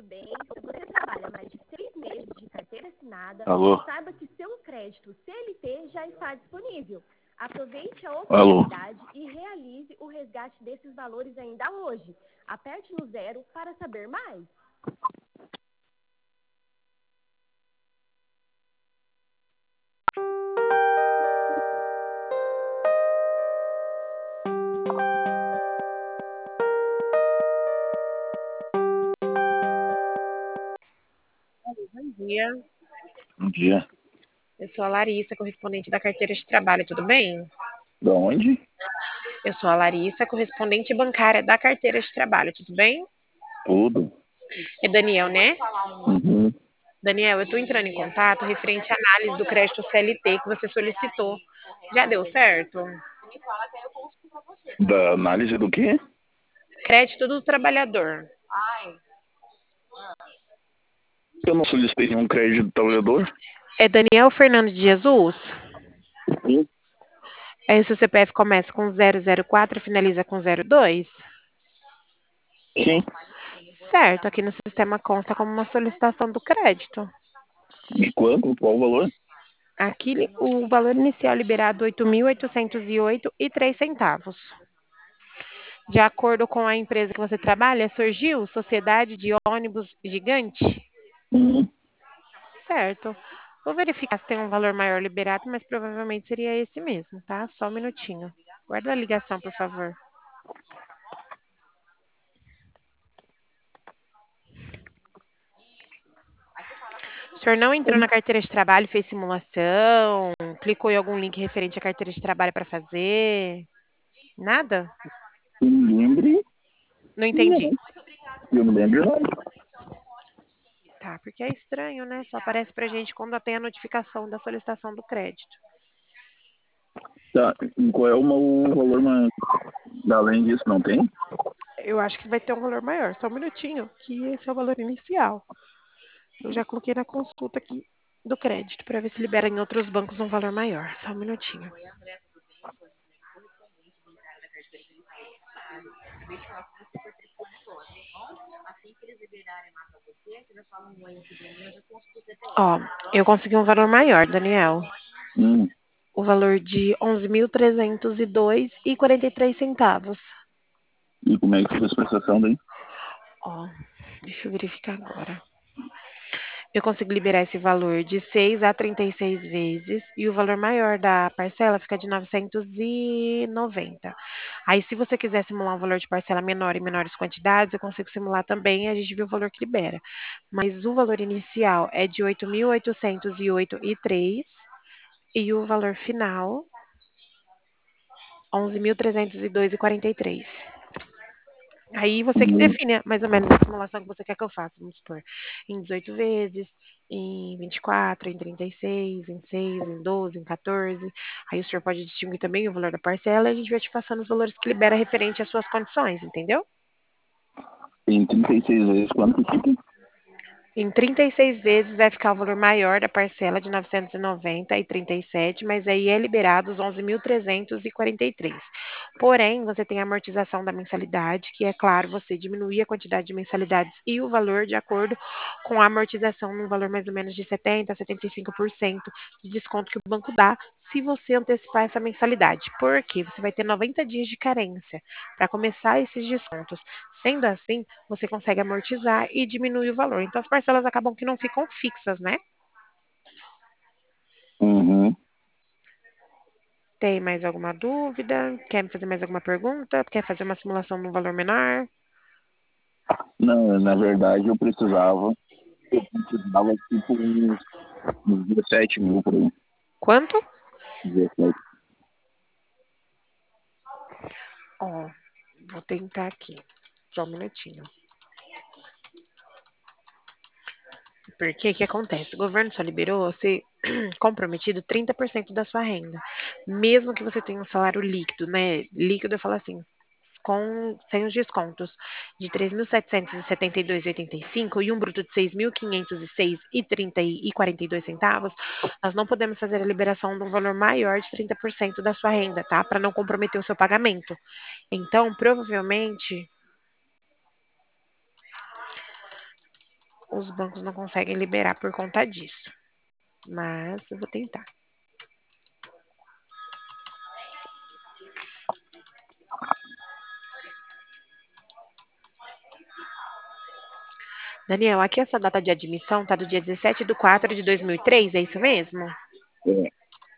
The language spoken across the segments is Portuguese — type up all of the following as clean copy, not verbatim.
bem? Se você trabalha mais de 6 meses de carteira assinada, Alô? saiba que seu crédito CLT já está disponível. Aproveite a Alô? oportunidade e realize o resgate desses valores ainda hoje. Aperte no 0 para saber mais. Bom dia, Bom dia. eu sou a Larissa, correspondente da carteira de trabalho, tudo bem? Da onde? Eu sou a Larissa, correspondente bancária da carteira de trabalho, tudo bem? Tudo. É Daniel, né? Uhum. Daniel, eu estou entrando em contato referente à análise do crédito CLT que você solicitou. Já deu certo? Da análise do quê? Crédito do trabalhador. Eu não solicitei nenhum crédito do trabalhador. É Daniel Fernando de Jesus? Sim. Aí o seu CPF começa com 004 e finaliza com 02? Sim. Certo, aqui no sistema consta como uma solicitação do crédito. E quanto? Qual o valor? Aqui o valor inicial liberado R$ 8.808,03. De acordo com a empresa que você trabalha, surgiu Sociedade de Ônibus Gigante? Uhum. Certo. Vou verificar se tem um valor maior liberado, mas provavelmente seria esse mesmo, tá? Só um minutinho. Guarda a ligação, por favor. O senhor não entrou na carteira de trabalho, fez simulação, clicou em algum link referente à carteira de trabalho para fazer? Nada? Eu me lembre. Não Não. entendi. Eu me lembro, não. Tá, porque é estranho, né? Só aparece pra gente quando tem a notificação da solicitação do crédito. Tá. E qual é o valor mais. Além disso, não tem? Eu acho que vai ter um valor maior. Só um minutinho, que esse é o valor inicial. Eu já coloquei na consulta aqui do crédito para ver se libera em outros bancos um valor maior. Só um minutinho. Ó, eu consegui um valor maior, Daniel. Hum. O valor de 11.302,43. E como é que foi a prestação daí? Ó, deixa eu verificar agora. Eu consigo liberar esse valor de 6 a 36 vezes e o valor maior da parcela fica de 990. Aí, se você quiser simular um valor de parcela menor em menores quantidades, eu consigo simular também e a gente vê o valor que libera. Mas o valor inicial é de 8.808,03 e o valor final 11.302,43. Aí você que Hum. define mais ou menos a simulação que você quer que eu faça, vamos supor, em 18 vezes, em 24, em 36, em 6, em 12, em 14. Aí o senhor pode distinguir também o valor da parcela e a gente vai te passando os valores que libera referente às suas condições, entendeu? Em 36 vezes, quanto fica? Em 36 vezes vai ficar o valor maior da parcela de 990,37, mas aí é liberado os 11.343. Porém, você tem a amortização da mensalidade, que é claro, você diminuir a quantidade de mensalidades e o valor de acordo com a amortização num valor mais ou menos de 70 a 75% de desconto que o banco dá se você antecipar essa mensalidade. Por quê? Você vai ter 90 dias de carência para começar esses descontos. Sendo assim, você consegue amortizar e diminuir o valor. Então, as parcelas acabam que não ficam fixas, né? Uhum. Tem mais alguma dúvida? Quer me fazer mais alguma pergunta? Quer fazer uma simulação num valor menor? Não, na verdade, eu precisava tipo uns 17 mil por aí. Quanto? 17. Ó, vou tentar aqui. Só um minutinho. Porque o que acontece? O governo só liberou você comprometido 30% da sua renda. Mesmo que você tenha um salário líquido, né? Líquido, eu falo assim, sem os descontos de 3.772,85 e um bruto de 6.506,30 e 42 centavos, nós não podemos fazer a liberação de um valor maior de 30% da sua renda, tá? Para não comprometer o seu pagamento. Então, provavelmente, os bancos não conseguem liberar por conta disso. Mas eu vou tentar. Daniel, aqui essa data de admissão tá do dia 17/4/2003, é isso mesmo? É.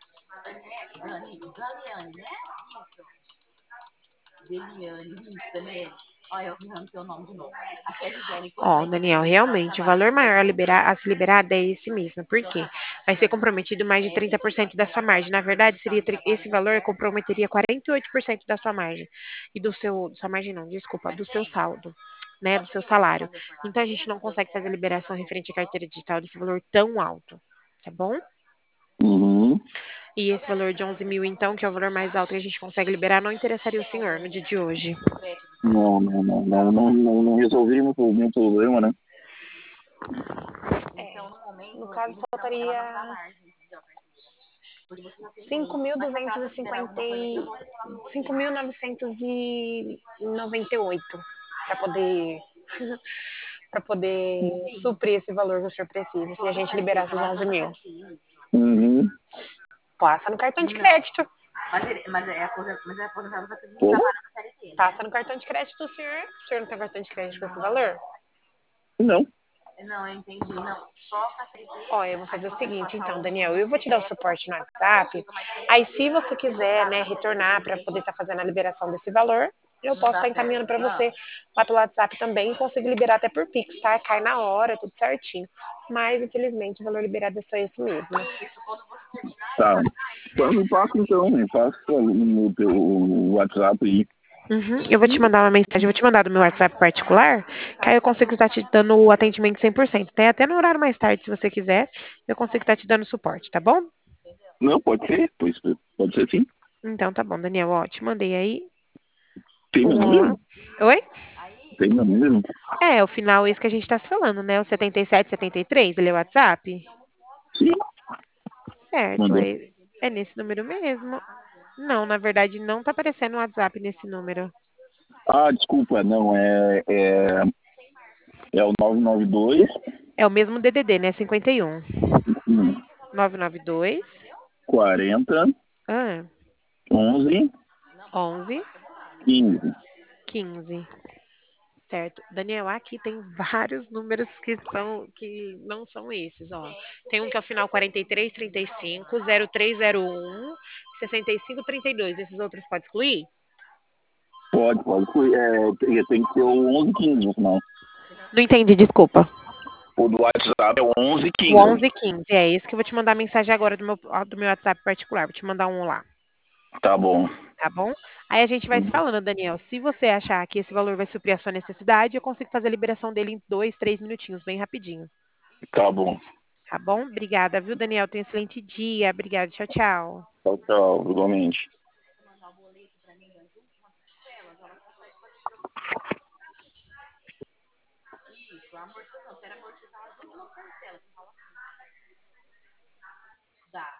Ó, Daniel, realmente, o valor maior a se liberar é esse mesmo. Por quê? Vai ser comprometido mais de 30% da sua margem. Na verdade, esse valor comprometeria 48% da sua margem. E sua margem não, desculpa, do seu saldo, né, do seu salário. Então, a gente não consegue fazer liberação referente à carteira digital desse valor tão alto, tá bom? Uhum. E esse valor de 11 mil, então, que é o valor mais alto que a gente consegue liberar, não interessaria o senhor no dia de hoje. Não resolvi meu problema, né? No caso, faltaria 5.998 para poder suprir esse valor que o senhor precisa, se a gente liberasse os 11 mil. Uhum. Passa no cartão de crédito. Mas é aposentado para ter Como? Passa no cartão de crédito, senhor. O senhor não tem cartão de crédito com esse valor? Não. Não, eu entendi. Não, só para Olha, eu vou fazer o seguinte, então, Daniel, eu vou te dar o suporte no WhatsApp. Aí, se você quiser, né, retornar para poder estar fazendo a liberação desse valor, eu posso estar encaminhando para você lá pelo WhatsApp também e consigo liberar até por Pix, tá? Cai na hora, tudo certinho. Mas, infelizmente, o valor liberado é só esse mesmo. Tá. Então me passa então, me passa no teu WhatsApp aí. Uhum. Eu vou te mandar uma mensagem, eu vou te mandar do meu WhatsApp particular, que aí eu consigo estar te dando o atendimento 100%. Tem até no horário mais tarde, se você quiser, eu consigo estar te dando suporte, tá bom? Não, pode ser, pois, pode ser sim. Então tá bom, Daniel, ó, te mandei aí Tem meu um olá. número? Oi? Tem meu número? É, o final é isso que a gente tá se falando, né? O 7773, ele é o WhatsApp? Sim, Certo, mandou. é nesse número mesmo. Não, na verdade, não tá aparecendo o WhatsApp nesse número. Ah, desculpa, não, é o 992 É o mesmo DDD, né? 51. 992 40 ah, 11 11 15. 15. Certo. Daniel, aqui tem vários números que não são esses, ó. Tem um que é o final 4335, 0301, 6532. Esses outros pode excluir? Pode. Tem que ser o 1115 no final. Não entendi, desculpa. O do WhatsApp é o O 1115. 1115, é esse que eu vou te mandar mensagem agora do meu WhatsApp particular. Vou te mandar um lá, Tá bom. tá bom? Aí a gente vai se falando, Daniel. Se você achar que esse valor vai suprir a sua necessidade, eu consigo fazer a liberação dele em 2, 3 minutinhos, bem rapidinho. Tá bom. Tá bom? Obrigada, viu, Daniel? Tenha um excelente dia. Obrigada. Tchau, tchau. Tchau, igualmente. isso, a amortização, quero amortizar as duas parcelas. Dá.